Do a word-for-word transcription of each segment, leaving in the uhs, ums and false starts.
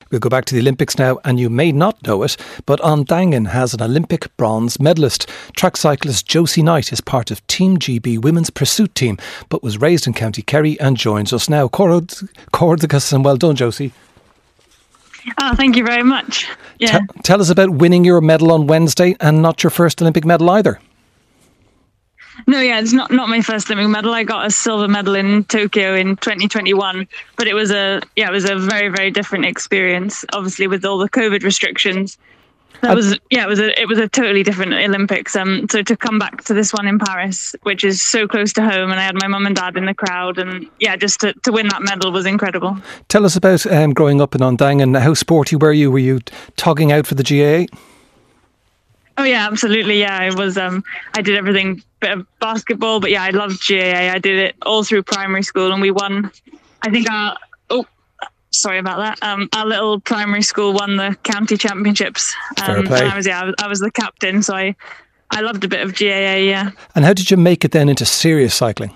We'll go back to the Olympics now, and you may not know it, but Ondangan has an Olympic bronze medalist. Track cyclist Josie Knight is part of Team G B Women's Pursuit Team, but was raised in County Kerry and joins us now. Cordicus, and well done, Josie. Oh, thank you very much. Yeah. T- tell us about winning your medal on Wednesday, and not your first Olympic medal either. No, yeah, it's not, not my first Olympic medal. I got a silver medal in Tokyo in twenty twenty-one, but it was a yeah, it was a very, very different experience. Obviously, with all the COVID restrictions, that was yeah, it was a it was a totally different Olympics. Um, so to come back to this one in Paris, which is so close to home, and I had my mum and dad in the crowd, and yeah, just to, to win that medal was incredible. Tell us about um, growing up in Ondangan. How sporty were you? Were you togging out for the G A A? Oh yeah, absolutely. Yeah, I was. Um, I did everything, bit of basketball, but yeah, I loved G A A. I did it all through primary school, and we won. I think our oh, sorry about that. Um, our little primary school won the county championships. Um, Fair play. And I was yeah, I was, I was the captain, so I, I loved a bit of G A A. Yeah. And how did you make it then into serious cycling?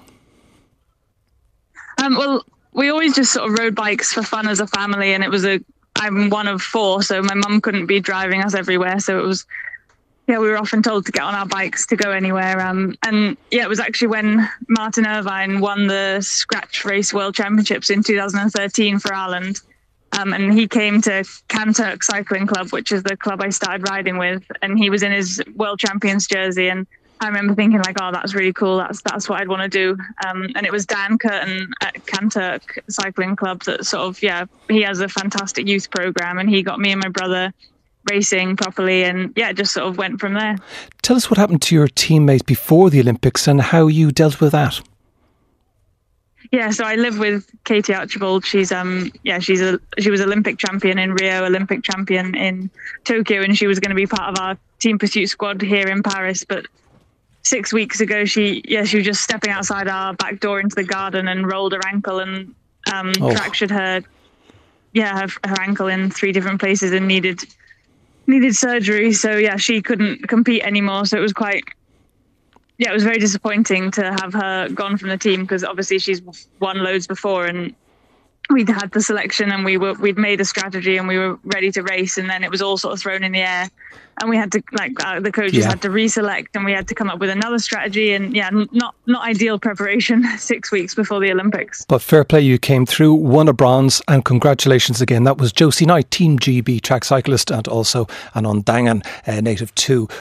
Um, well, we always just sort of rode bikes for fun as a family, and it was a. I'm one of four, so my mum couldn't be driving us everywhere, so it was. Yeah, we were often told to get on our bikes to go anywhere. Um, and yeah, it was actually when Martin Irvine won the Scratch Race World Championships in two thousand thirteen for Ireland. Um, and he came to Kanturk Cycling Club, which is the club I started riding with. And he was in his World Champions jersey. And I remember thinking like, oh, that's really cool. That's that's what I'd want to do. Um, and it was Dan Curtin at Kanturk Cycling Club that sort of, yeah, he has a fantastic youth program. And he got me and my brother racing properly, and yeah, just sort of went from there. Tell us what happened to your teammates before the Olympics and how you dealt with that. Yeah, so I live with Katie Archibald. She's um yeah, she's a she was Olympic champion in Rio, Olympic champion in Tokyo, and she was going to be part of our team pursuit squad here in Paris. But six weeks ago, she yeah she was just stepping outside our back door into the garden and rolled her ankle and um oh. fractured her yeah her, her ankle in three different places and needed. needed surgery, so yeah, she couldn't compete anymore. So it was quite, yeah, it was very disappointing to have her gone from the team, because obviously she's won loads before, and we'd had the selection, and we were we'd made a strategy, and we were ready to race, and then it was all sort of thrown in the air, and we had to like uh, the coaches yeah. had to reselect, and we had to come up with another strategy, and yeah, not not ideal preparation six weeks before the Olympics. But fair play, you came through, won a bronze, and congratulations again. That was Josie Knight, Team G B track cyclist, and also an Ondangan uh, native too.